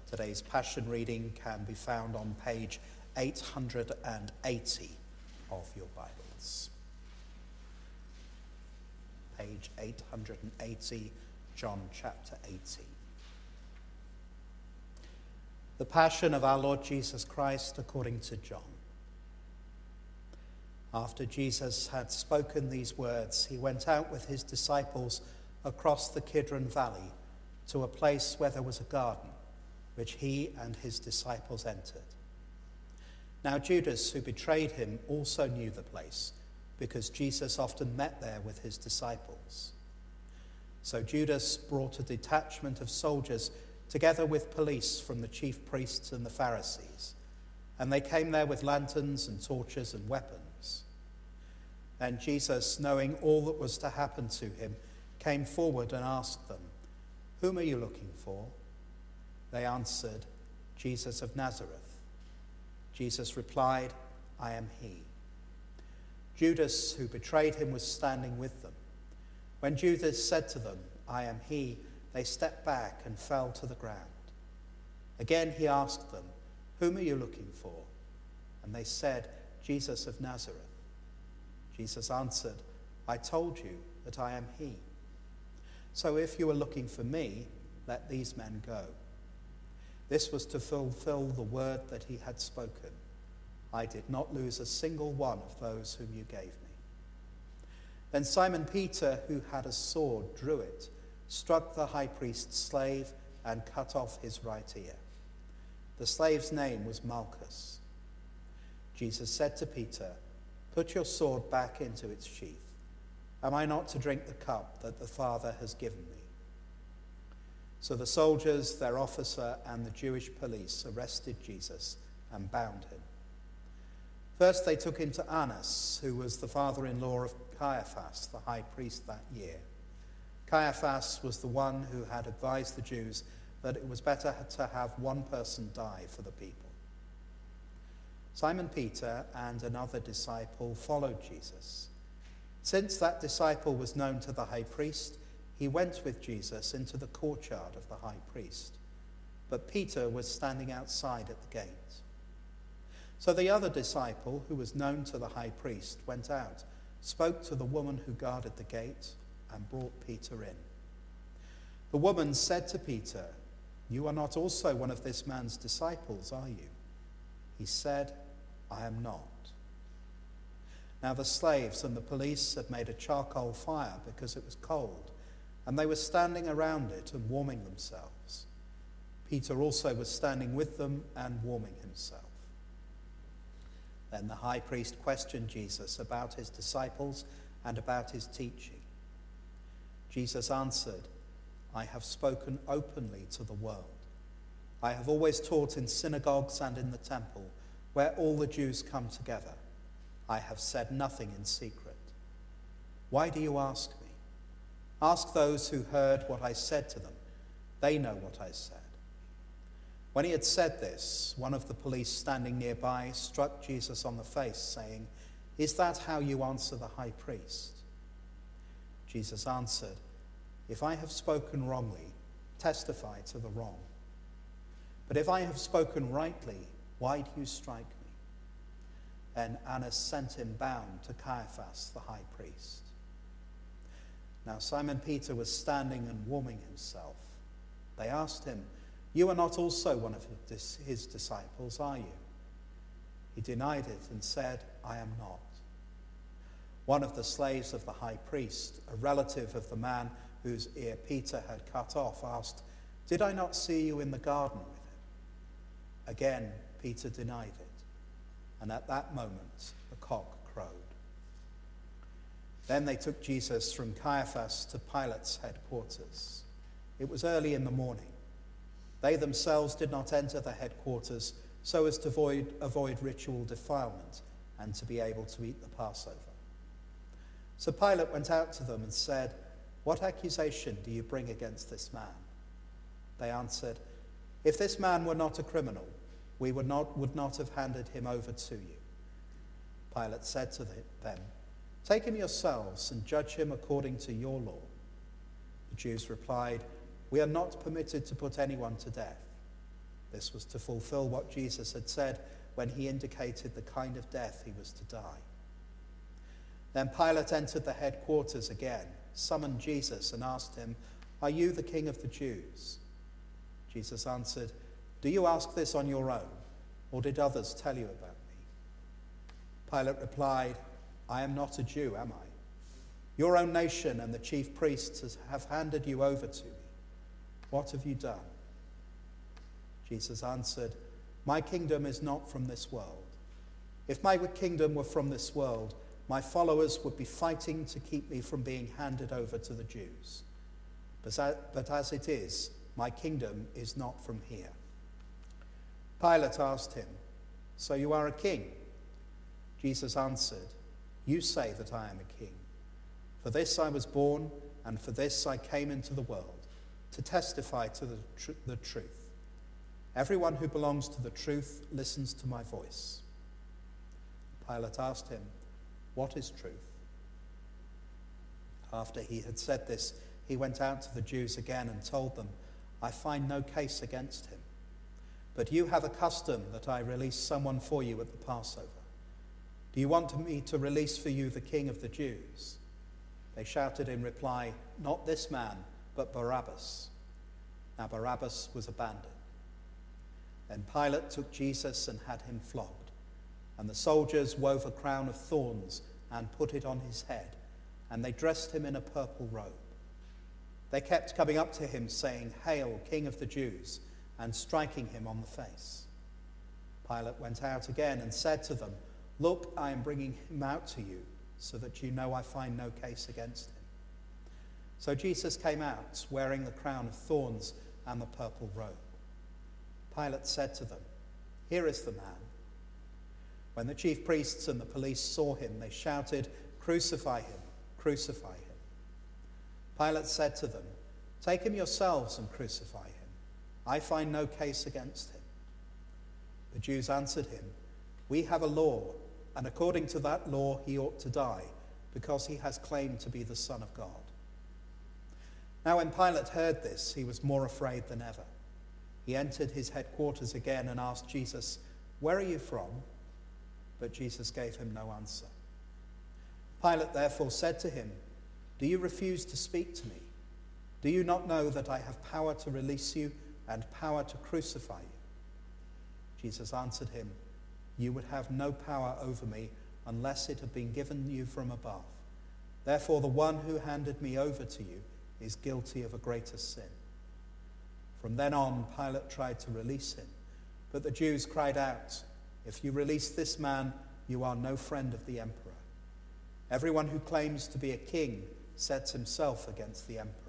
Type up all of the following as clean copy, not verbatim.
Today's Passion reading can be found on page 880 of your Bibles. Page 880, John chapter 18. The Passion of our Lord Jesus Christ according to John. After Jesus had spoken these words, he went out with his disciples across the Kidron Valley to a place where there was a garden, which he and his disciples entered. Now Judas, who betrayed him, also knew the place, because Jesus often met there with his disciples. So Judas brought a detachment of soldiers together with police from the chief priests and the Pharisees, and they came there with lanterns and torches and weapons. Then Jesus, knowing all that was to happen to him, came forward and asked them, "Whom are you looking for?" They answered, "Jesus of Nazareth." Jesus replied, "I am he." Judas, who betrayed him, was standing with them. When Judas said to them, "I am he," they stepped back and fell to the ground. Again he asked them, "Whom are you looking for?" And they said, "Jesus of Nazareth." Jesus answered, "I told you that I am he. So if you are looking for me, let these men go." This was to fulfill the word that he had spoken. "I did not lose a single one of those whom you gave me." Then Simon Peter, who had a sword, drew it, struck the high priest's slave, and cut off his right ear. The slave's name was Malchus. Jesus said to Peter, "Put your sword back into its sheath. Am I not to drink the cup that the Father has given me?" So the soldiers, their officer, and the Jewish police arrested Jesus and bound him. First they took him to Annas, who was the father-in-law of Caiaphas, the high priest that year. Caiaphas was the one who had advised the Jews that it was better to have one person die for the people. Simon Peter and another disciple followed Jesus. Since that disciple was known to the high priest, he went with Jesus into the courtyard of the high priest. But Peter was standing outside at the gate. So the other disciple, who was known to the high priest, went out, spoke to the woman who guarded the gate, and brought Peter in. The woman said to Peter, "You are not also one of this man's disciples, are you?" He said, "I am not." Now the slaves and the police had made a charcoal fire because it was cold, and they were standing around it and warming themselves. Peter also was standing with them and warming himself. Then the high priest questioned Jesus about his disciples and about his teaching. Jesus answered, "I have spoken openly to the world. I have always taught in synagogues and in the temple, where all the Jews come together. I have said nothing in secret. Why do you ask me? Ask those who heard what I said to them. They know what I said." When he had said this, one of the police standing nearby struck Jesus on the face, saying, "Is that how you answer the high priest?" Jesus answered, "If I have spoken wrongly, testify to the wrong. But if I have spoken rightly, why do you strike me?" Then Annas sent him bound to Caiaphas, the high priest. Now Simon Peter was standing and warming himself. They asked him, "You are not also one of his disciples, are you?" He denied it and said, "I am not." One of the slaves of the high priest, a relative of the man whose ear Peter had cut off, asked, "Did I not see you in the garden with him?" Again, Peter denied it, and at that moment the cock crowed. Then they took Jesus from Caiaphas to Pilate's headquarters. It was early in the morning. They themselves did not enter the headquarters so as to avoid ritual defilement and to be able to eat the Passover. So Pilate went out to them and said, "What accusation do you bring against this man?" They answered, "If this man were not a criminal, we would not have handed him over to you." Pilate said to them, "Take him yourselves and judge him according to your law." The Jews replied, "We are not permitted to put anyone to death." This was to fulfill what Jesus had said when he indicated the kind of death he was to die. Then Pilate entered the headquarters again, summoned Jesus, and asked him, "Are you the king of the Jews?" Jesus answered, "Do you ask this on your own, or did others tell you about me?" Pilate replied, "I am not a Jew, am I? Your own nation and the chief priests have handed you over to me. What have you done?" Jesus answered, "My kingdom is not from this world. If my kingdom were from this world, my followers would be fighting to keep me from being handed over to the Jews. But as it is, my kingdom is not from here." Pilate asked him, "So you are a king?" Jesus answered, "You say that I am a king. For this I was born, and for this I came into the world, to testify to the truth. Everyone who belongs to the truth listens to my voice." Pilate asked him, "What is truth?" After he had said this, he went out to the Jews again and told them, "I find no case against him. But you have a custom that I release someone for you at the Passover. Do you want me to release for you the king of the Jews?" They shouted in reply, "Not this man, but Barabbas." Now Barabbas was abandoned. Then Pilate took Jesus and had him flogged, and the soldiers wove a crown of thorns and put it on his head, and they dressed him in a purple robe. They kept coming up to him, saying, "Hail, King of the Jews," and striking him on the face. Pilate went out again and said to them, "Look, I am bringing him out to you, so that you know I find no case against him." So Jesus came out, wearing the crown of thorns and the purple robe. Pilate said to them, "Here is the man." When the chief priests and the police saw him, they shouted, "Crucify him, crucify him." Pilate said to them, "Take him yourselves and crucify him. I find no case against him." The Jews answered him, "We have a law, and according to that law he ought to die, because he has claimed to be the Son of God." Now when Pilate heard this, he was more afraid than ever. He entered his headquarters again and asked Jesus, "Where are you from?" But Jesus gave him no answer. Pilate therefore said to him, "Do you refuse to speak to me? Do you not know that I have power to release you and power to crucify you?" Jesus answered him, "You would have no power over me unless it had been given you from above. Therefore the one who handed me over to you is guilty of a greater sin." From then on, Pilate tried to release him, but the Jews cried out, "If you release this man, you are no friend of the emperor. Everyone who claims to be a king sets himself against the emperor."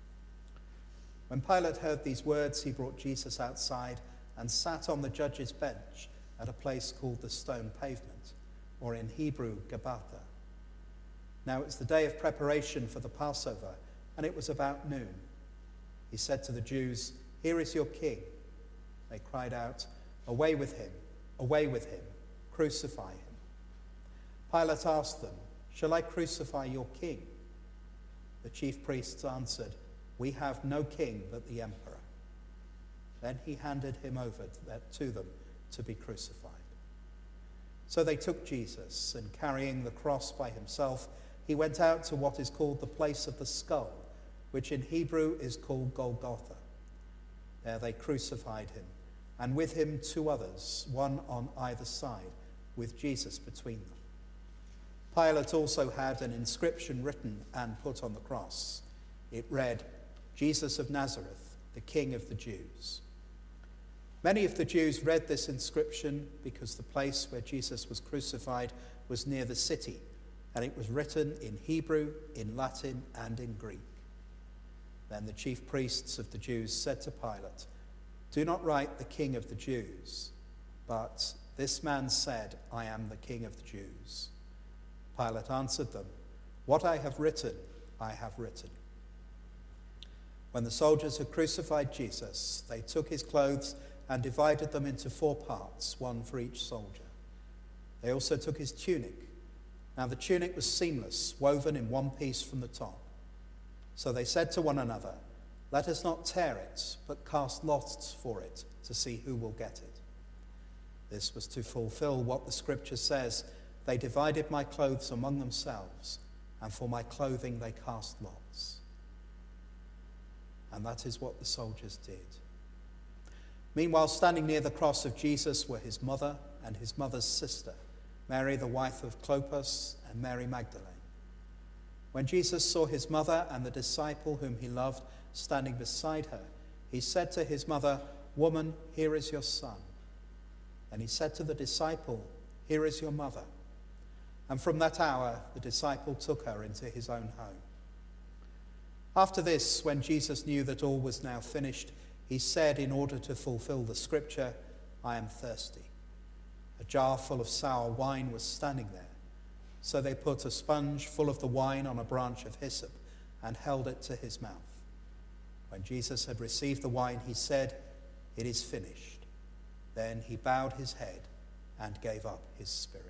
When Pilate heard these words, he brought Jesus outside and sat on the judge's bench at a place called the Stone Pavement, or in Hebrew, Gabbatha. Now it was the day of preparation for the Passover, and it was about noon. He said to the Jews, "Here is your king." They cried out, "Away with him, away with him, crucify him." Pilate asked them, "Shall I crucify your king?" The chief priests answered, "We have no king but the emperor." Then he handed him over to them to be crucified. So they took Jesus, and carrying the cross by himself, he went out to what is called the place of the skull, which in Hebrew is called Golgotha. There they crucified him, and with him 2 others, one on either side, with Jesus between them. Pilate also had an inscription written and put on the cross. It read, "Jesus of Nazareth, the King of the Jews." Many of the Jews read this inscription because the place where Jesus was crucified was near the city, and it was written in Hebrew, in Latin, and in Greek. Then the chief priests of the Jews said to Pilate, "Do not write the King of the Jews, but this man said, 'I am the King of the Jews.'" Pilate answered them, "What I have written, I have written." When the soldiers had crucified Jesus, they took his clothes and divided them into 4 parts, one for each soldier. They also took his tunic. Now the tunic was seamless, woven in one piece from the top. So they said to one another, "Let us not tear it, but cast lots for it, to see who will get it. This was to fulfill what the scripture says, "They divided my clothes among themselves, and for my clothing they cast lots." And that is what the soldiers did. Meanwhile, standing near the cross of Jesus were his mother and his mother's sister, Mary the wife of Clopas and Mary Magdalene. When Jesus saw his mother and the disciple whom he loved standing beside her, he said to his mother, "Woman, here is your son." And he said to the disciple, "Here is your mother." And from that hour, the disciple took her into his own home. After this, when Jesus knew that all was now finished, he said, in order to fulfill the scripture, "I am thirsty." A jar full of sour wine was standing there. So they put a sponge full of the wine on a branch of hyssop and held it to his mouth. When Jesus had received the wine, he said, "It is finished." Then he bowed his head and gave up his spirit.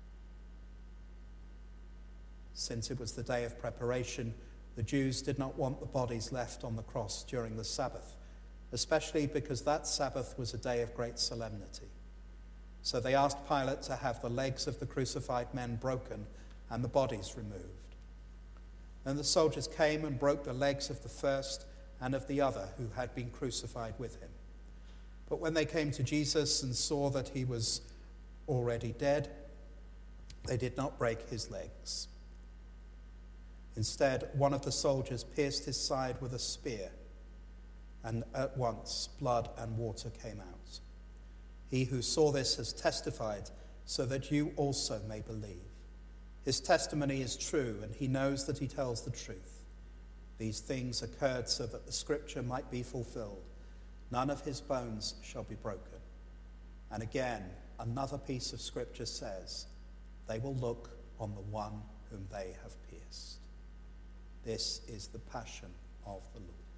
Since it was the day of preparation, the Jews did not want the bodies left on the cross during the Sabbath, especially because that Sabbath was a day of great solemnity. So they asked Pilate to have the legs of the crucified men broken and the bodies removed. Then the soldiers came and broke the legs of the first and of the other who had been crucified with him. But when they came to Jesus and saw that he was already dead, they did not break his legs. Instead, one of the soldiers pierced his side with a spear, and at once blood and water came out. He who saw this has testified, so that you also may believe. His testimony is true, and he knows that he tells the truth. These things occurred so that the scripture might be fulfilled. None of his bones shall be broken. And again, another piece of scripture says, "They will look on the one whom they have pierced." This is the passion of the Lord.